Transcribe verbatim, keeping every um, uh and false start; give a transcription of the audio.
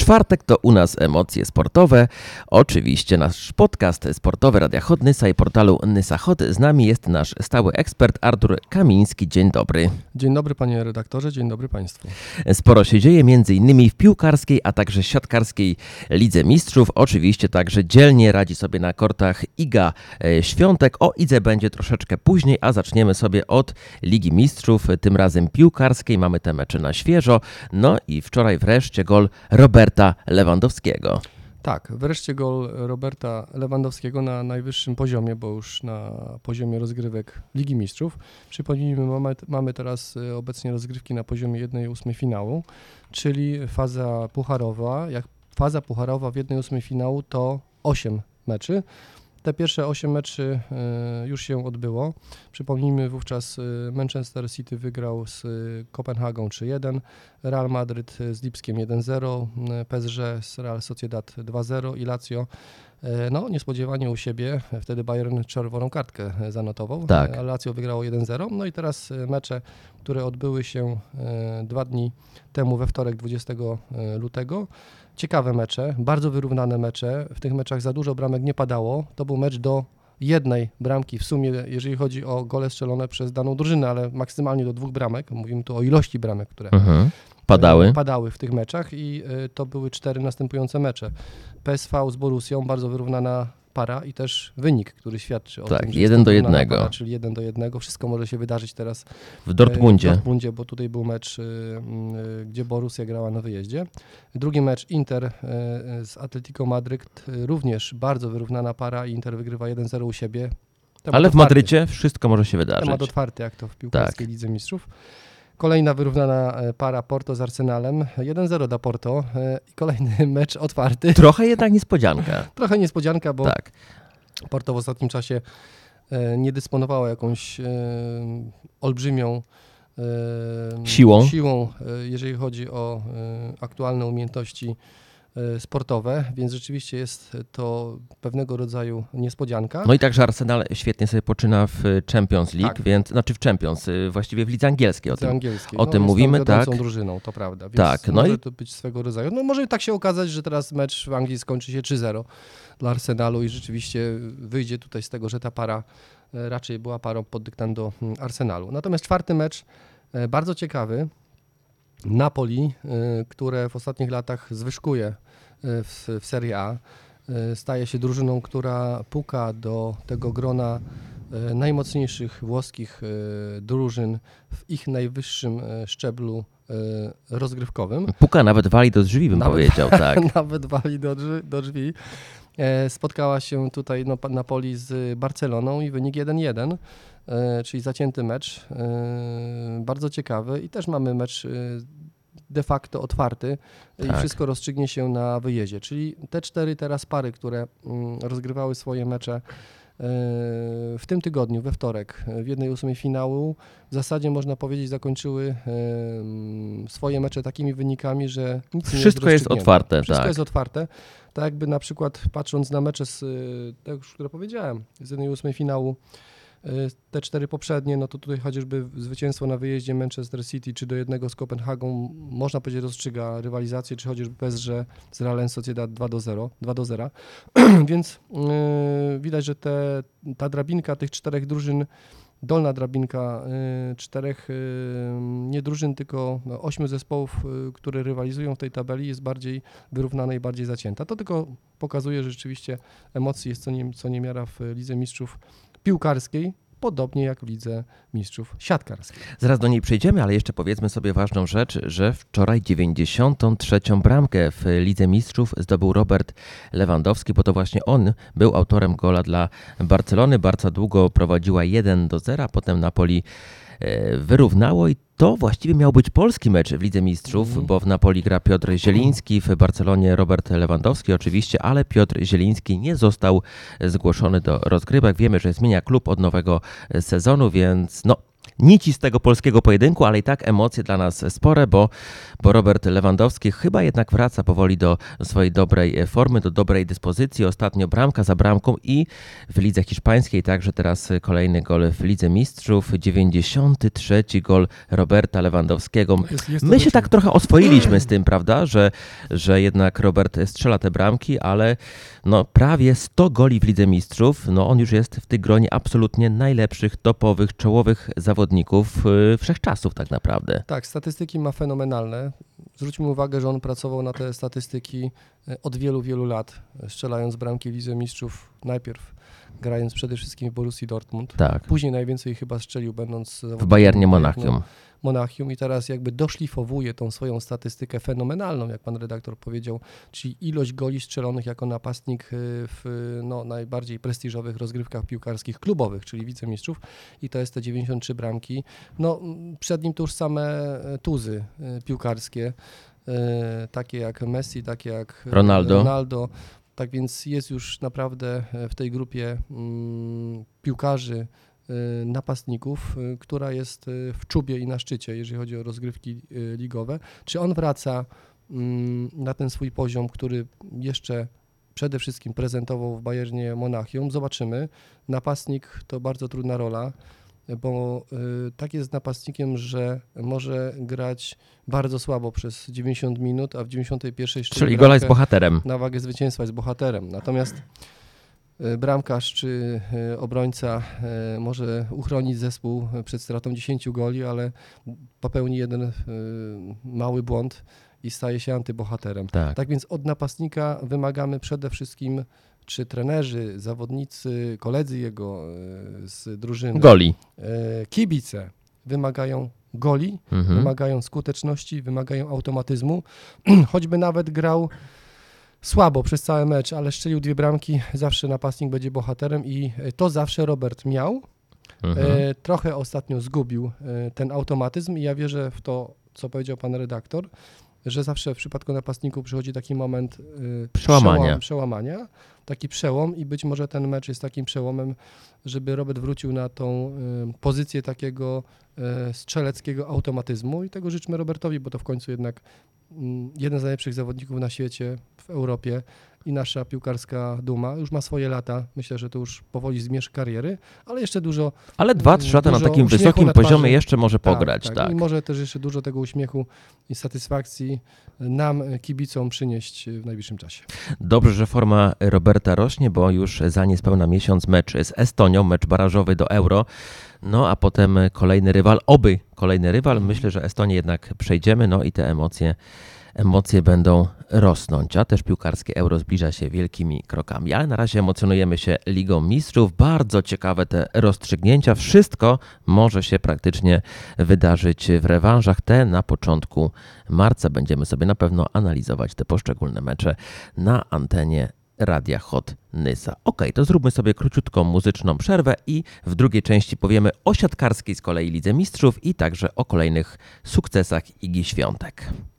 Czwartek to u nas emocje sportowe. Oczywiście nasz podcast sportowy Radia Hot Nysa i portalu Nysa Hot. Z nami jest nasz stały ekspert Artur Kamiński. Dzień dobry. Dzień dobry panie redaktorze, dzień dobry państwu. Sporo się dzieje między innymi w piłkarskiej, a także siatkarskiej Lidze Mistrzów. Oczywiście także dzielnie radzi sobie na kortach Iga Świątek. O Idze będzie troszeczkę później, a zaczniemy sobie od Ligi Mistrzów, tym razem piłkarskiej. Mamy te mecze na świeżo. No i wczoraj wreszcie gol Roberta Lewandowskiego. Tak, wreszcie gol Roberta Lewandowskiego na najwyższym poziomie, bo już na poziomie rozgrywek Ligi Mistrzów. Przypomnijmy, mamy, mamy teraz obecnie rozgrywki na poziomie jednej ósmej finału, czyli faza pucharowa. Jak faza pucharowa w jednej ósmej finału to osiem meczy. Te pierwsze osiem meczy już się odbyło. Przypomnijmy, wówczas Manchester City wygrał z Kopenhagą trzy jeden, Real Madryt z Lipskiem jeden zero, P S G z Real Sociedad dwa zero i Lazio no niespodziewanie u siebie, wtedy Bayern czerwoną kartkę zanotował, tak. A Lazio wygrało jeden zero. No i teraz mecze, które odbyły się dwa dni temu we wtorek dwudziestego lutego. Ciekawe mecze, bardzo wyrównane mecze. W tych meczach za dużo bramek nie padało. To był mecz do jednej bramki w sumie, jeżeli chodzi o gole strzelone przez daną drużynę, ale maksymalnie do dwóch bramek. Mówimy tu o ilości bramek, które mhm. padały. padały w tych meczach i to były cztery następujące mecze. P S V z Borussią, bardzo wyrównana para i też wynik, który świadczy o tak, tym, że jeden do jednego. Para, czyli jeden do jednego. Wszystko może się wydarzyć teraz w Dortmundzie. w Dortmundzie, bo tutaj był mecz, gdzie Borussia grała na wyjeździe. Drugi mecz Inter z Atletico Madryt, również bardzo wyrównana para i Inter wygrywa jeden zero u siebie. Temat Ale w otwarty. Madrycie wszystko może się wydarzyć. Temat otwarty, jak to w piłkarskiej tak. Lidze Mistrzów. Kolejna wyrównana para Porto z Arsenalem, jeden zero dla Porto i kolejny mecz otwarty. Trochę jednak niespodzianka. Trochę niespodzianka, bo tak. Porto w ostatnim czasie nie dysponowało jakąś olbrzymią siłą, siłą jeżeli chodzi o aktualne umiejętności sportowe, więc rzeczywiście jest to pewnego rodzaju niespodzianka. No i także Arsenal świetnie sobie poczyna w Champions League, tak. więc, znaczy w Champions, właściwie w lidze angielskiej. O tym, angielskiej. o no, tym mówimy, tak. Jest drużyną, to prawda, więc tak, no może i... to być swego rodzaju. No może tak się okazać, że teraz mecz w Anglii skończy się trzy zero dla Arsenalu i rzeczywiście wyjdzie tutaj z tego, że ta para raczej była parą pod dyktando Arsenalu. Natomiast czwarty mecz, bardzo ciekawy, Napoli, które w ostatnich latach zwyżkuje w, w Serie A, staje się drużyną, która puka do tego grona najmocniejszych włoskich drużyn w ich najwyższym szczeblu rozgrywkowym. Puka, nawet wali do drzwi, bym nawet, powiedział, tak. Nawet wali do drzwi. Do drzwi. Spotkała się tutaj no, Napoli z Barceloną i wynik jeden jeden, czyli zacięty mecz, bardzo ciekawy i też mamy mecz de facto otwarty tak. I wszystko rozstrzygnie się na wyjeździe, czyli te cztery teraz pary, które rozgrywały swoje mecze w tym tygodniu, we wtorek, w jednej ósmej finału, w zasadzie można powiedzieć zakończyły swoje mecze takimi wynikami, że nic nie Wszystko jest, jest otwarte. Wszystko tak. jest otwarte. Tak jakby na przykład patrząc na mecze, z, te już, które powiedziałem, z jednej ósmej finału, te cztery poprzednie, no to tutaj chociażby zwycięstwo na wyjeździe Manchester City czy do jednego z Kopenhagą, można powiedzieć, rozstrzyga rywalizację, czy chociażby P S G z Real Sociedad dwa do zera. Więc yy, widać, że te, ta drabinka tych czterech drużyn, dolna drabinka yy, czterech, yy, nie drużyn, tylko ośmiu zespołów, yy, które rywalizują w tej tabeli, jest bardziej wyrównana i bardziej zacięta. To tylko pokazuje, że rzeczywiście emocji jest co, nie, co niemiara w Lidze Mistrzów piłkarskiej, podobnie jak w Lidze Mistrzów siatkarskiej. Zaraz do niej przejdziemy, ale jeszcze powiedzmy sobie ważną rzecz, że wczoraj dziewięćdziesiątą trzecią bramkę w Lidze Mistrzów zdobył Robert Lewandowski, bo to właśnie on był autorem gola dla Barcelony. Barca długo prowadziła jeden do zera, potem Napoli wyrównało i to właściwie miał być polski mecz w Lidze Mistrzów, mm. bo w Napoli gra Piotr Zieliński, w Barcelonie Robert Lewandowski oczywiście, ale Piotr Zieliński nie został zgłoszony do rozgrywek. Wiemy, że zmienia klub od nowego sezonu, więc no nici z tego polskiego pojedynku, ale i tak emocje dla nas spore, bo, bo Robert Lewandowski chyba jednak wraca powoli do swojej dobrej formy, do dobrej dyspozycji. Ostatnio bramka za bramką i w lidze hiszpańskiej, także teraz kolejny gol w Lidze Mistrzów, dziewięćdziesiąty trzeci gol Roberta Lewandowskiego. Jest, jest My się tak trochę oswoiliśmy z tym, prawda, że, że jednak Robert strzela te bramki, ale no prawie sto goli w Lidze Mistrzów, no on już jest w tej gronie absolutnie najlepszych, topowych, czołowych zawodników yy, wszechczasów tak naprawdę. Tak, statystyki ma fenomenalne. Zwróćmy uwagę, że on pracował na te statystyki od wielu, wielu lat, strzelając bramki w Lidze Mistrzów, najpierw grając przede wszystkim w Borussii Dortmund. Tak. Później najwięcej chyba strzelił, będąc W Bayernie Monachium. Monachium i teraz jakby doszlifowuje tą swoją statystykę fenomenalną, jak pan redaktor powiedział, czyli ilość goli strzelonych jako napastnik w no, najbardziej prestiżowych rozgrywkach piłkarskich klubowych, czyli wicemistrzów i to jest te dziewięćdziesiąt trzy bramki. No, przed nim to już same tuzy piłkarskie, takie jak Messi, takie jak Ronaldo. Ronaldo. Tak więc jest już naprawdę w tej grupie mm, piłkarzy, napastników, która jest w czubie i na szczycie, jeżeli chodzi o rozgrywki ligowe. Czy on wraca na ten swój poziom, który jeszcze przede wszystkim prezentował w Bayernie Monachium? Zobaczymy. Napastnik to bardzo trudna rola, bo tak jest napastnikiem, że może grać bardzo słabo przez dziewięćdziesiąt minut, a w dziewięćdziesiątej pierwszej Czyli gola jest bohaterem. Na wagę zwycięstwa jest bohaterem. Natomiast bramkarz czy obrońca może uchronić zespół przed stratą dziesięciu goli, ale popełni jeden mały błąd i staje się antybohaterem. Tak. Tak więc od napastnika wymagamy przede wszystkim, czy trenerzy, zawodnicy, koledzy jego z drużyny, Goli. kibice wymagają goli, Mhm. wymagają skuteczności, wymagają automatyzmu. Choćby nawet grał słabo przez cały mecz, ale strzelił dwie bramki, zawsze napastnik będzie bohaterem i to zawsze Robert miał. Mhm. E, trochę ostatnio zgubił e, ten automatyzm i ja wierzę w to, co powiedział pan redaktor, że zawsze w przypadku napastników przychodzi taki moment e, Przełamania. przełam, przełamania, taki przełom i być może ten mecz jest takim przełomem, żeby Robert wrócił na tą e, pozycję takiego e, strzeleckiego automatyzmu i tego życzmy Robertowi, bo to w końcu jednak m, jeden z najlepszych zawodników na świecie, w Europie i nasza piłkarska duma. Już ma swoje lata, myślę, że to już powoli zmierzch kariery, ale jeszcze dużo Ale dwa, trzy lata na dużo takim uśmiechu wysokim na twarzy. poziomie jeszcze może pograć. Tak, Tak, tak. I może też jeszcze dużo tego uśmiechu i satysfakcji nam, kibicom, przynieść w najbliższym czasie. Dobrze, że forma Roberta rośnie, bo już za niespełna miesiąc mecz z Estonią, mecz barażowy do Euro. No a potem kolejny rywal, oby kolejny rywal. Myślę, że Estonię jednak przejdziemy, no i te emocje, emocje będą rosnąć, a też piłkarskie Euro zbliża się wielkimi krokami. Ale na razie emocjonujemy się Ligą Mistrzów. Bardzo ciekawe te rozstrzygnięcia. Wszystko może się praktycznie wydarzyć w rewanżach. Te na początku marca będziemy sobie na pewno analizować te poszczególne mecze na antenie Radia Hot Nysa. Ok, to zróbmy sobie króciutką muzyczną przerwę i w drugiej części powiemy o siatkarskiej z kolei Lidze Mistrzów i także o kolejnych sukcesach Igi Świątek.